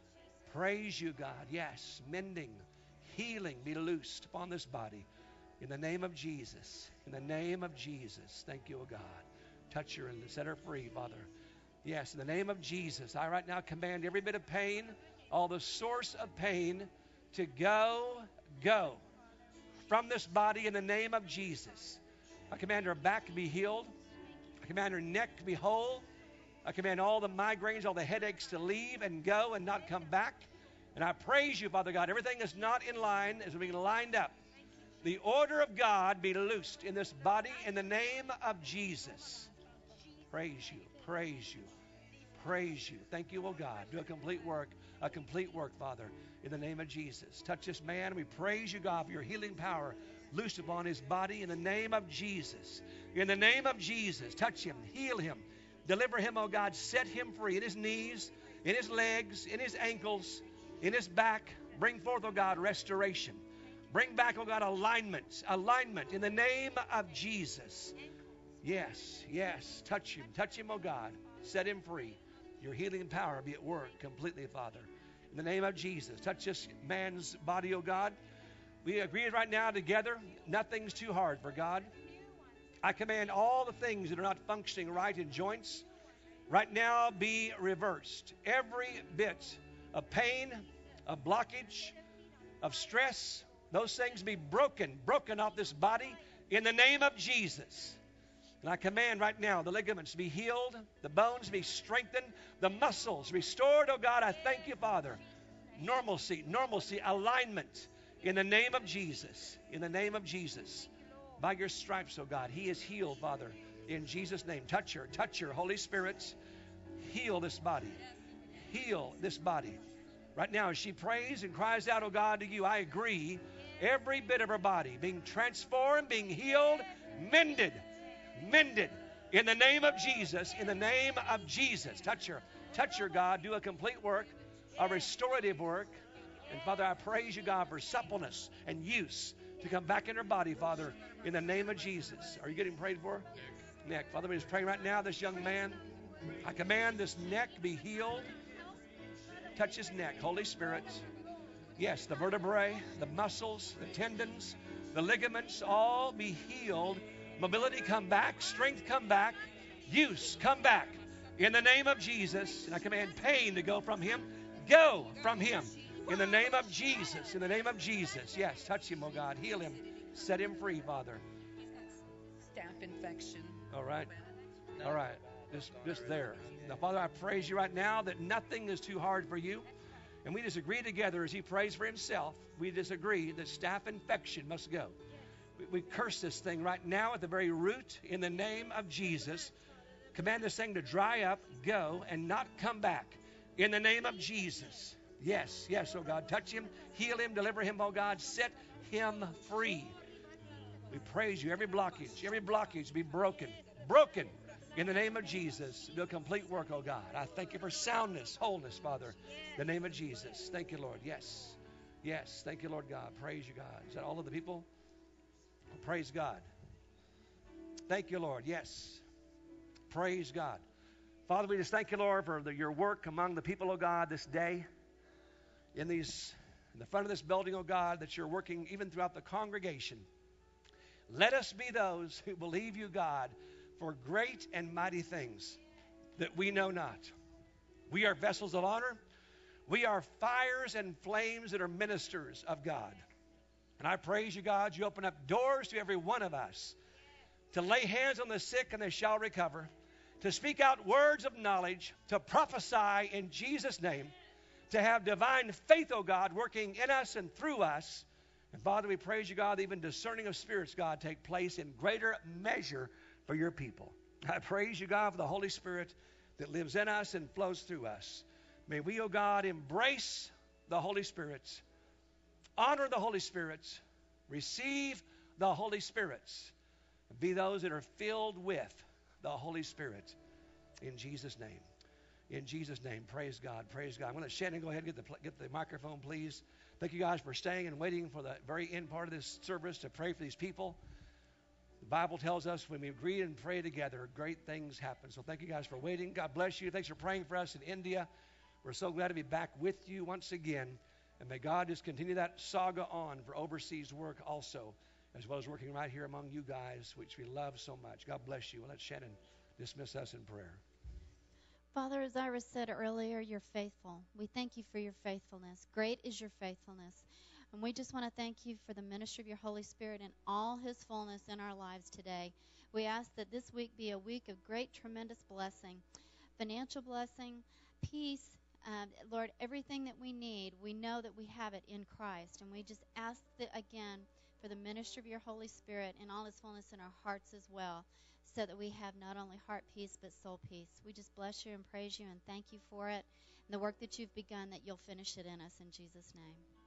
Praise you, God. Yes, mending, healing be loosed upon this body. In the name of Jesus. In the name of Jesus. Thank you, oh God. Touch her and set her free, Father. Yes, in the name of Jesus, I right now command every bit of pain, all the source of pain to go from this body in the name of Jesus. I command her back to be healed. I command her neck to be whole. I command all the migraines, all the headaches to leave and go and not come back. And I praise you, Father God. Everything that's not in line is being lined up. The order of God be loosed in this body in the name of Jesus. Praise you. Thank you, oh God. Do a complete work, Father, in the name of Jesus. Touch this man. We praise you, God, for your healing power loosed upon his body in the name of Jesus. In the name of Jesus, touch him, heal him, deliver him, oh God, set him free in his knees, in his legs, in his ankles, in his back. Bring forth, oh God, restoration. Bring back, oh God, alignment in the name of Jesus. Yes, touch him, oh God, set him free. Your healing power be at work completely, Father. In the name of Jesus, touch this man's body, oh God. We agree right now together, nothing's too hard for God. I command all the things that are not functioning right in joints right now be reversed. Every bit of pain, of blockage, of stress, those things be broken off this body in the name of Jesus. And I command right now the ligaments be healed, the bones be strengthened, the muscles restored. Oh God, I thank you, Father. Normalcy, alignment in the name of Jesus. In the name of Jesus. By your stripes, oh God, he is healed, Father. In Jesus' name, touch her, Holy Spirit. Heal this body. Right now, as she prays and cries out, oh God, to you, I agree. Every bit of her body being transformed, being healed, mended. In the name of Jesus. In the name of Jesus. Touch her, God. Do a complete work, a restorative work. And Father, I praise you, God, for suppleness and use to come back in her body, Father, in the name of Jesus. Are you getting prayed for? Neck. Father, we're just praying right now, this young man. I command this neck be healed. Touch his neck, Holy Spirit. Yes, the vertebrae, the muscles, the tendons, the ligaments, all be healed. Mobility come back, strength come back, use come back. In the name of Jesus, and I command pain to go from him. Go from him. In the name of Jesus, in the name of Jesus. Yes, touch him, oh God. Heal him. Set him free, Father. Staph infection. All right. All right. Just there. Now, Father, I praise you right now that nothing is too hard for you. And we just agree together as he prays for himself. We just agree that staph infection must go. We curse this thing right now at the very root in the name of Jesus. Command this thing to dry up, go, and not come back. In the name of Jesus. Yes, yes, oh God. Touch him, heal him, deliver him, oh God. Set him free. We praise you. Every blockage be broken. Broken. In the name of Jesus. Do a complete work, oh God. I thank you for soundness, wholeness, Father. In the name of Jesus. Thank you, Lord. Yes. Yes. Thank you, Lord God. Praise you, God. Is that all of the people? Praise God. Thank you, Lord. Yes. Praise God. Father, we just thank you, Lord, for your work among the people, oh God, this day. In the front of this building, oh God, that you're working even throughout the congregation. Let us be those who believe you, God, for great and mighty things that we know not. We are vessels of honor. We are fires and flames that are ministers of God. And I praise you, God, you open up doors to every one of us to lay hands on the sick and they shall recover, to speak out words of knowledge, to prophesy in Jesus' name, to have divine faith, oh God, working in us and through us. And Father, we praise you, God, even discerning of spirits, God, take place in greater measure for your people. I praise you, God, for the Holy Spirit that lives in us and flows through us. May we, oh God, embrace the Holy Spirit, honor the Holy Spirit, receive the Holy Spirit, and be those that are filled with the Holy Spirit. In Jesus' name. In Jesus' name. Praise God. Praise God. I'm going to let Shannon go ahead and get the microphone, please. Thank you guys for staying and waiting for the very end part of this service to pray for these people. The Bible tells us when we agree and pray together, great things happen. So thank you guys for waiting. God bless you. Thanks for praying for us in India. We're so glad to be back with you once again. And may God just continue that saga on for overseas work also, as well as working right here among you guys, which we love so much. God bless you. We'll let Shannon dismiss us in prayer. Father, as Iris said earlier, you're faithful. We thank you for your faithfulness. Great is your faithfulness. And we just want to thank you for the ministry of your Holy Spirit and all his fullness in our lives today. We ask that this week be a week of great, tremendous blessing, financial blessing, peace. Lord, everything that we need, we know that we have it in Christ. And we just ask that, again, for the ministry of your Holy Spirit and all his fullness in our hearts as well, so that we have not only heart peace but soul peace. We just bless you and praise you and thank you for it, and the work that you've begun, that you'll finish it in us in Jesus' name.